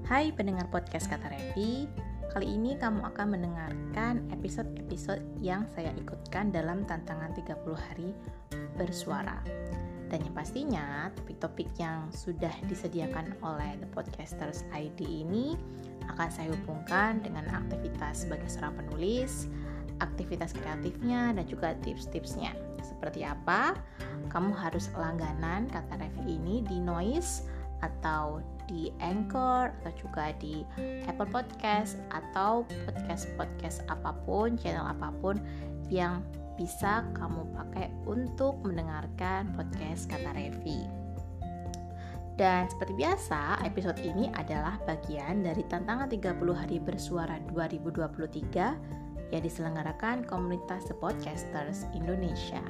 Hai pendengar podcast Kata Revi, kali ini kamu akan mendengarkan episode-episode yang saya ikutkan dalam tantangan 30 hari bersuara. Dan yang pastinya topik-topik yang sudah disediakan oleh The Podcasters ID ini akan saya hubungkan dengan aktivitas sebagai seorang penulis, aktivitas kreatifnya, dan juga tips-tipsnya. Seperti apa? Kamu harus langganan Kata Revi ini di Noise atau di Anchor atau juga di Apple Podcast atau podcast apapun, channel apapun yang bisa kamu pakai untuk mendengarkan podcast Kata Revi. Dan seperti biasa, episode ini adalah bagian dari tantangan 30 hari bersuara 2023 yang diselenggarakan komunitas The Podcasters Indonesia.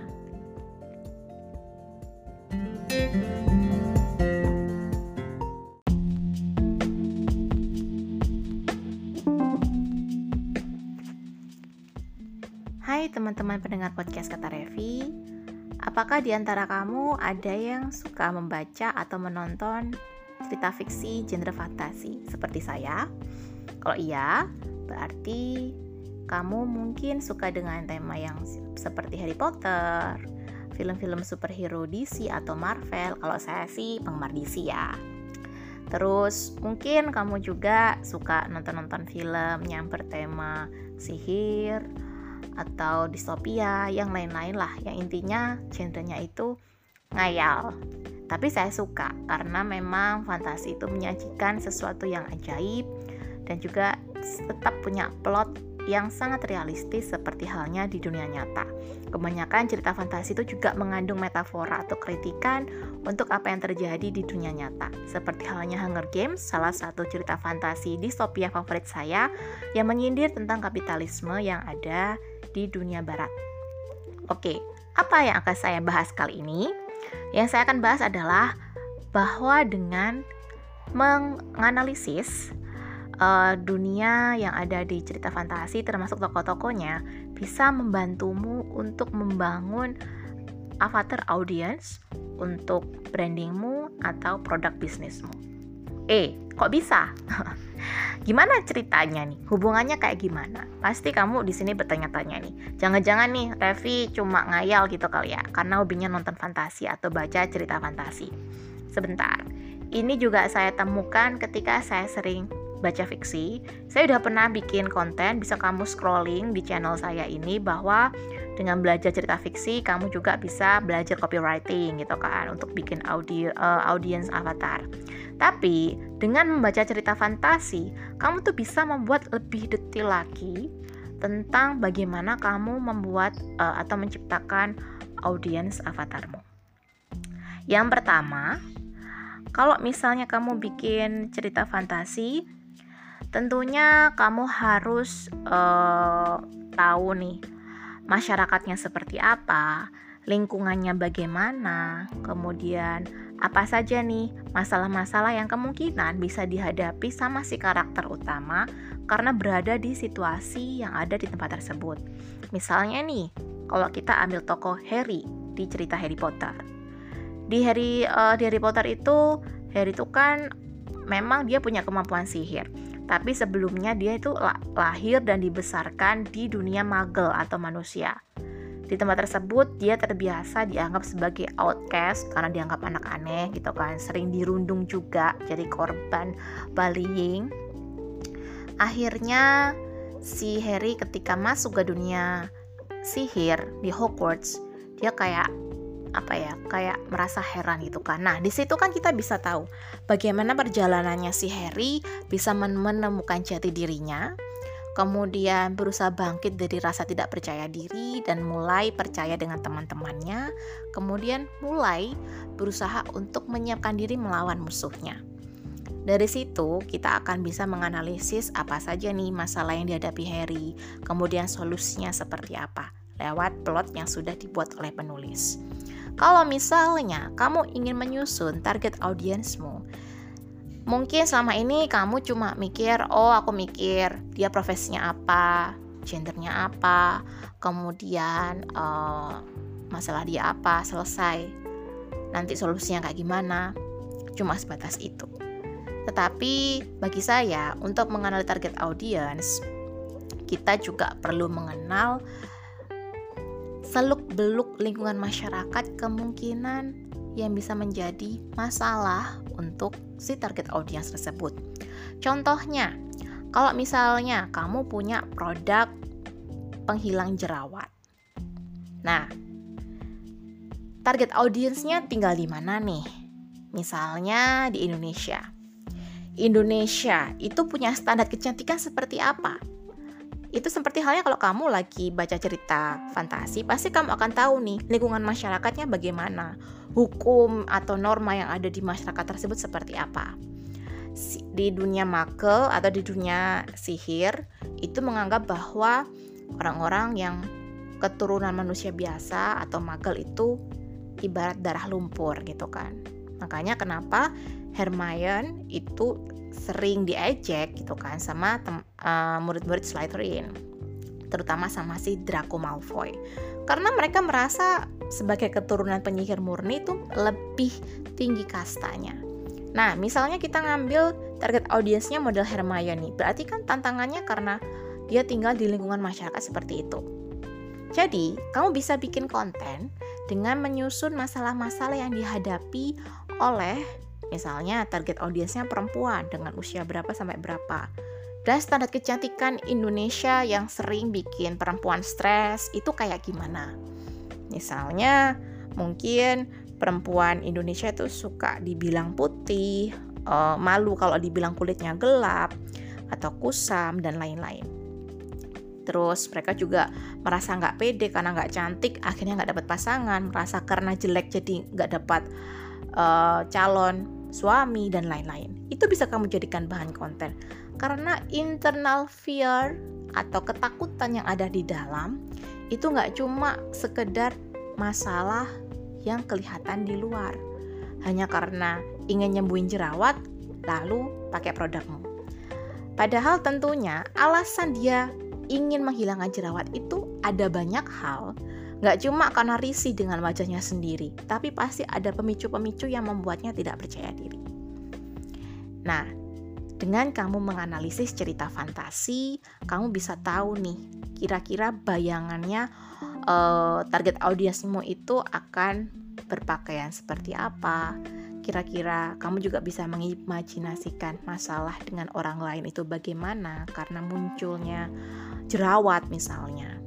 Hai teman-teman pendengar podcast Kata Revi, apakah di antara kamu ada yang suka membaca atau menonton cerita fiksi genre fantasi seperti saya? Kalau iya, berarti kamu mungkin suka dengan tema yang seperti Harry Potter, film-film superhero DC atau Marvel. Kalau saya sih penggemar DC ya. Terus mungkin kamu juga suka nonton-nonton film yang bertema sihir atau distopia, yang lain-lain lah, yang intinya genrenya itu ngayal. Tapi saya suka karena memang fantasi itu menyajikan sesuatu yang ajaib dan juga tetap punya plot yang sangat realistis seperti halnya di dunia nyata. Kebanyakan cerita fantasi itu juga mengandung metafora atau kritikan untuk apa yang terjadi di dunia nyata. Seperti halnya Hunger Games, salah satu cerita fantasi distopia favorit saya yang menyindir tentang kapitalisme yang ada di dunia barat. Oke, apa yang akan saya bahas kali ini? Yang saya akan bahas adalah bahwa dengan menganalisis dunia yang ada di cerita fantasi termasuk tokoh-tokohnya bisa membantumu untuk membangun avatar audience untuk brandingmu atau produk bisnismu. Kok bisa? Gimana ceritanya nih? Hubungannya kayak gimana? Pasti kamu di sini bertanya-tanya nih. Jangan-jangan nih Revi cuma ngayal gitu kali ya, karena hobinya nonton fantasi atau baca cerita fantasi. Sebentar. Ini juga saya temukan ketika saya sering baca fiksi. Saya udah pernah bikin konten, bisa kamu scrolling di channel saya ini, bahwa dengan belajar cerita fiksi kamu juga bisa belajar copywriting gitu kan, untuk bikin audience avatar. Tapi dengan membaca cerita fantasi, kamu tuh bisa membuat lebih detail lagi tentang bagaimana kamu membuat atau menciptakan audience avatarmu. Yang pertama, kalau misalnya kamu bikin cerita fantasi, tentunya kamu harus tahu nih masyarakatnya seperti apa, lingkungannya bagaimana, kemudian apa saja nih masalah-masalah yang kemungkinan bisa dihadapi sama si karakter utama karena berada di situasi yang ada di tempat tersebut. Misalnya nih, kalau kita ambil tokoh Harry di cerita Harry Potter. Di Harry Potter itu, Harry itu kan memang dia punya kemampuan sihir. Tapi sebelumnya dia itu lahir dan dibesarkan di dunia magel atau manusia. Di tempat tersebut dia terbiasa dianggap sebagai outcast karena dianggap anak aneh gitu kan. Sering dirundung juga, jadi korban bullying. Akhirnya si Harry ketika masuk ke dunia sihir di Hogwarts, dia kayak merasa heran gitu kan. Nah, di situ kan kita bisa tahu bagaimana perjalanannya si Harry bisa menemukan jati dirinya, kemudian berusaha bangkit dari rasa tidak percaya diri dan mulai percaya dengan teman-temannya, kemudian mulai berusaha untuk menyiapkan diri melawan musuhnya. Dari situ kita akan bisa menganalisis apa saja nih masalah yang dihadapi Harry, kemudian solusinya seperti apa lewat plot yang sudah dibuat oleh penulis. Kalau misalnya kamu ingin menyusun target audiensmu, mungkin selama ini kamu cuma mikir, aku mikir dia profesinya apa, gendernya apa, kemudian masalah dia apa, selesai. Nanti solusinya kayak gimana, cuma sebatas itu. Tetapi bagi saya, untuk mengenal target audience, kita juga perlu mengenal seluk-beluk lingkungan masyarakat, kemungkinan yang bisa menjadi masalah untuk si target audience tersebut. Contohnya, kalau misalnya kamu punya produk penghilang jerawat. Nah, target audience-nya tinggal di mana nih? Misalnya di Indonesia. Indonesia itu punya standar kecantikan seperti apa? Itu seperti halnya kalau kamu lagi baca cerita fantasi, pasti kamu akan tahu nih lingkungan masyarakatnya bagaimana, hukum atau norma yang ada di masyarakat tersebut seperti apa. Di dunia magel atau di dunia sihir itu menganggap bahwa orang-orang yang keturunan manusia biasa atau magel itu ibarat darah lumpur gitu kan. Makanya kenapa Hermione itu sering diejek gitu kan sama murid-murid Slytherin, terutama sama si Draco Malfoy, karena mereka merasa sebagai keturunan penyihir murni itu lebih tinggi kastanya. Nah, misalnya kita ngambil target audiensnya model Hermione, berarti kan tantangannya karena dia tinggal di lingkungan masyarakat seperti itu. Jadi, kamu bisa bikin konten dengan menyusun masalah-masalah yang dihadapi oleh misalnya target audiensnya perempuan dengan usia berapa sampai berapa. Dan standar kecantikan Indonesia yang sering bikin perempuan stres itu kayak gimana. Misalnya mungkin perempuan Indonesia itu suka dibilang putih, malu kalau dibilang kulitnya gelap atau kusam dan lain-lain. Terus mereka juga merasa nggak pede karena nggak cantik, akhirnya nggak dapat pasangan, merasa karena jelek jadi nggak dapat calon suami dan lain-lain. Itu bisa kamu jadikan bahan konten karena internal fear atau ketakutan yang ada di dalam itu nggak cuma sekedar masalah yang kelihatan di luar, hanya karena ingin nyembuhin jerawat lalu pakai produkmu. Padahal tentunya alasan dia ingin menghilangkan jerawat itu ada banyak hal. Gak cuma karena risih dengan wajahnya sendiri, tapi pasti ada pemicu-pemicu yang membuatnya tidak percaya diri. Nah, dengan kamu menganalisis cerita fantasi, kamu bisa tahu nih, kira-kira bayangannya target audiensmu itu akan berpakaian seperti apa. Kira-kira kamu juga bisa mengimajinasikan masalah dengan orang lain itu bagaimana karena munculnya jerawat misalnya.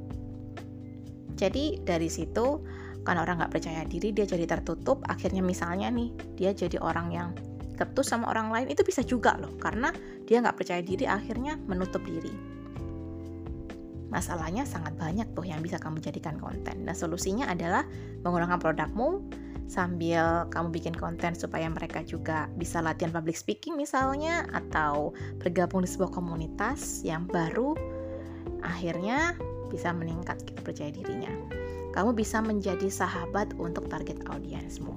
Jadi dari situ karena orang gak percaya diri, dia jadi tertutup, akhirnya misalnya nih dia jadi orang yang ketus sama orang lain, itu bisa juga loh, karena dia gak percaya diri akhirnya menutup diri. Masalahnya sangat banyak tuh yang bisa kamu jadikan konten. Nah, solusinya adalah menggunakan produkmu sambil kamu bikin konten supaya mereka juga bisa latihan public speaking misalnya, atau bergabung di sebuah komunitas yang baru, akhirnya bisa meningkat percaya dirinya. Kamu bisa menjadi sahabat untuk target audiensmu.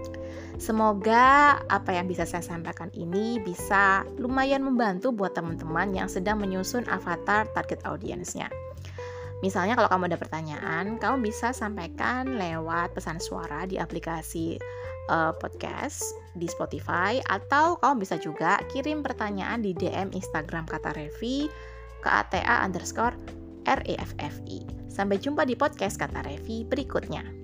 Semoga apa yang bisa saya sampaikan ini bisa lumayan membantu buat teman-teman yang sedang menyusun avatar target audiensnya. Misalnya kalau kamu ada pertanyaan, kamu bisa sampaikan lewat pesan suara di aplikasi podcast di Spotify, atau kamu bisa juga kirim pertanyaan di DM Instagram Kata Revi ke @ata_REFFI. Sampai jumpa di podcast Kata Revi berikutnya.